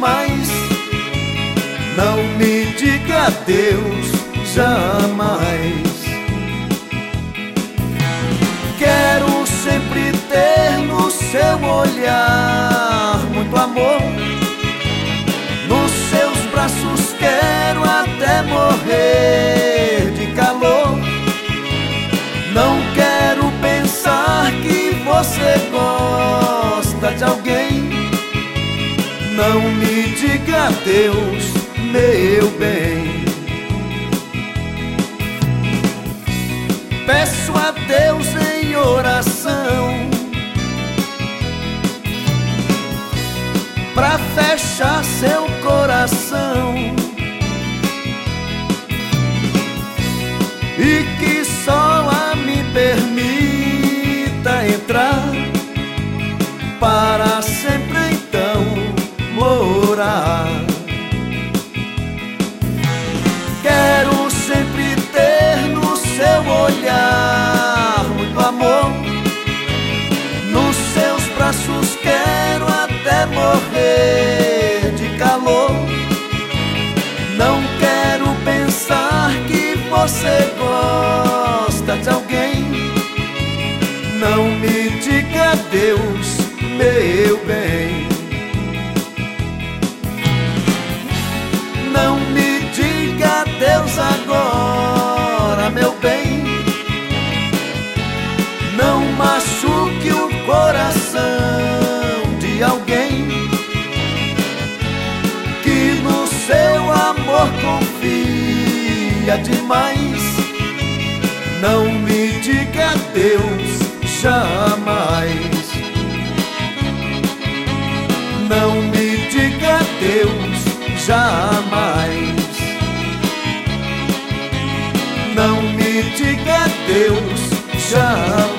demais. Não me diga adeus jamais. Quero sempre ter no seu olhar muito amor. Nos seus braços quero até morrer de calor. Não quero pensar que você gosta de alguém. Não me diga adeus, meu bem. Peço a Deus em oração pra fechar seu coração e que só a me permita entrar para sempre então morar. Quero sempre ter no seu olhar muito amor. Nos seus braços quero até morrer de calor. Não quero pensar que você gosta de alguém. Não me diga adeus, meu bem. Não me diga adeus agora, meu bem. Não machuque o coração de alguém que no seu amor confia demais. Não me diga adeus jamais. Não me diga adeus jamais. Não me diga adeus jamais.